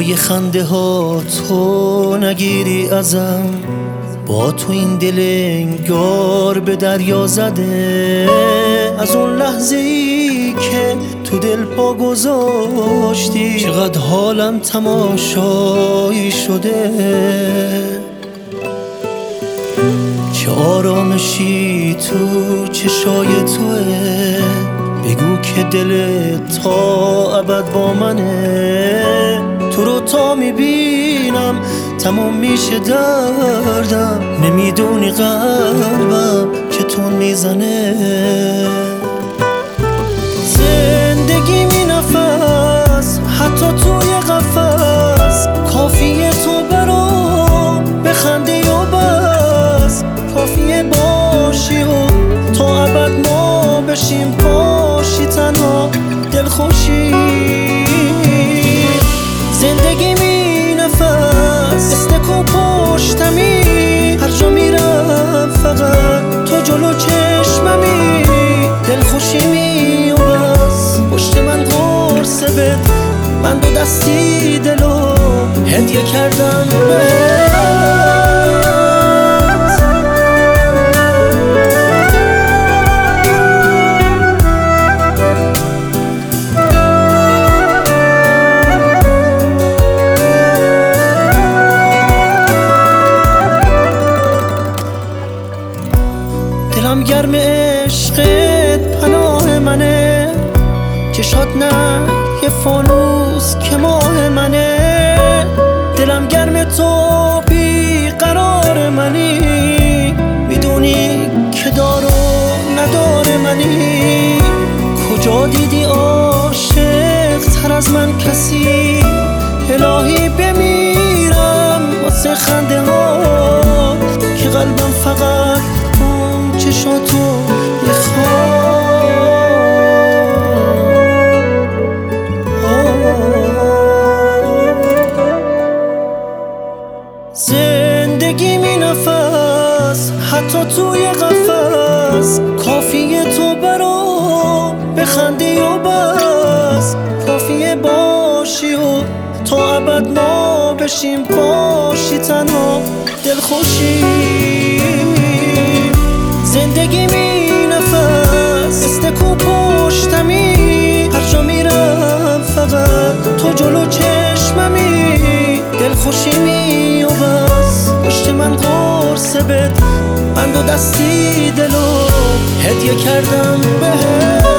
جای خنده ها تو نگیری ازم، با تو این دل انگار به دریا زده. از اون لحظه ای که تو دل پا گذاشتی چقدر حالم تماشایی شده. چه آرامشی تو چشای توه، بگو که دلت تا ابد با منه. تو رو تا میبینم تموم میشه دردم، نمیدونی قلبم چطور میزنه. زندگی می نفس حتی توی قفس، کافیه تو برام بخندی و بس. کافیه باشی و تا ابد ما بشیم باشی تنها دلخوشی. زندگی می نفس استکو پشتمی، هر جا میرم فقط تو جلو چشممی. دلخوشی می و بس، پشت من قرص بد، من دو دستی دلو هدیه کردم دلم گرم عشقت پناه منه، چشات نه یه فانوس که ماه منه. دلم گرم تو بی قرار منی، میدونی که دار و ندار منی. کجا دیدی عاشق تر از من کسی؟ الهی بمیرم واسه خنده ها که قلبم فقط چشاتو میخواد. زندگی می نفس حتی توی قفس، کافیه تو برام بخندی و بس. کافیه باشی و تا ابد ما بشیم باشی تنها دلخوشی. زندگی می نفس استکو پشتمی، هر جا میرم فقط تو جلو چشممی. دلخوشی می و بس، پشت من قرص بد، من دو دستی دلو هدیه کردم بهت.